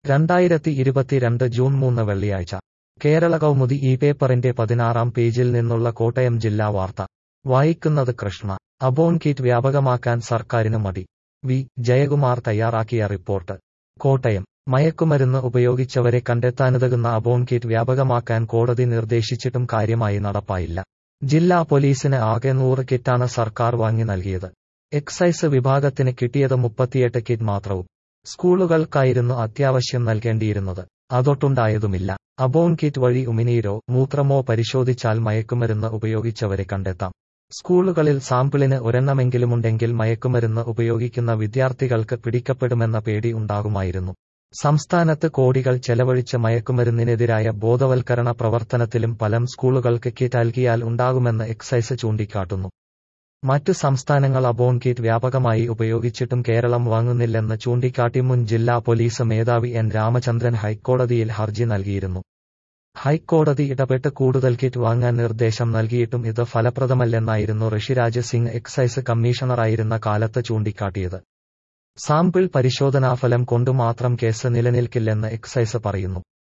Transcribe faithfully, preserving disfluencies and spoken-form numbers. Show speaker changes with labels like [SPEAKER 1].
[SPEAKER 1] രണ്ടായിരത്തി ഇരുപത്തിരണ്ട് ജൂൺ മൂന്ന് വെള്ളിയാഴ്ച കേരള കൗമുദി ഈ പേപ്പറിന്റെ പതിനാറാം പേജിൽ നിന്നുള്ള കോട്ടയം ജില്ലാ വാർത്ത വായിക്കുന്നത് കൃഷ്ണ. അബോൺ കിറ്റ് വ്യാപകമാക്കാൻ സർക്കാരിന് മടി. വി ജയകുമാർ തയ്യാറാക്കിയ റിപ്പോർട്ട്. കോട്ടയം. മയക്കുമരുന്ന് ഉപയോഗിച്ചവരെ കണ്ടെത്താനുതകുന്ന അബോൺ കിറ്റ് വ്യാപകമാക്കാൻ കോടതി നിർദ്ദേശിച്ചിട്ടും കാര്യമായി നടപ്പായില്ല. ജില്ലാ പോലീസിന് ആകെ നൂറ് കിറ്റാണ് സർക്കാർ വാങ്ങി നൽകിയത്. എക്സൈസ് വിഭാഗത്തിന് കിട്ടിയത് മുപ്പത്തിയെട്ട് കിറ്റ് മാത്രവും. സ്കൂളുകൾക്കായിരുന്നു അത്യാവശ്യം നൽകേണ്ടിയിരുന്നത്. അതൊട്ടുണ്ടായതുമില്ല. അബോൺ കിറ്റ് വഴി ഉമിനീരോ മൂത്രമോ പരിശോധിച്ചാൽ മയക്കുമരുന്ന് ഉപയോഗിച്ചവരെ കണ്ടെത്താം. സ്കൂളുകളിൽ സാമ്പിളിന് ഒരെണ്ണമെങ്കിലുമുണ്ടെങ്കിൽ മയക്കുമരുന്ന് ഉപയോഗിക്കുന്ന വിദ്യാർത്ഥികൾക്ക് പിടിക്കപ്പെടുമെന്ന പേടി ഉണ്ടാകുമായിരുന്നു. സംസ്ഥാനത്ത് കോടികൾ ചെലവഴിച്ച മയക്കുമരുന്നിനെതിരായ ബോധവൽക്കരണ പ്രവർത്തനത്തിലും ഫലം സ്കൂളുകൾക്ക് കിറ്റ് നൽകിയാൽ ഉണ്ടാകുമെന്ന് എക്സൈസ് ചൂണ്ടിക്കാട്ടുന്നു. മറ്റ് സംസ്ഥാനങ്ങൾ അബോൺ കിറ്റ് വ്യാപകമായി ഉപയോഗിച്ചിട്ടും കേരളം വാങ്ങുന്നില്ലെന്ന് ചൂണ്ടിക്കാട്ടി മുൻ ജില്ലാ പോലീസ് മേധാവി എൻ രാമചന്ദ്രൻ ഹൈക്കോടതിയിൽ ഹർജി നൽകിയിരുന്നു. ഹൈക്കോടതി ഇടപെട്ട് കൂടുതൽ കിറ്റ് വാങ്ങാൻ നിർദ്ദേശം നൽകിയിട്ടും ഇത് ഫലപ്രദമല്ലെന്നായിരുന്നു ഋഷിരാജ് സിംഗ് എക്സൈസ് കമ്മീഷണറായിരുന്ന കാലത്ത് ചൂണ്ടിക്കാട്ടിയത്. സാമ്പിൾ പരിശോധനാഫലം കൊണ്ടു മാത്രം കേസ് നിലനിൽക്കില്ലെന്ന് എക്സൈസ് പറയുന്നു.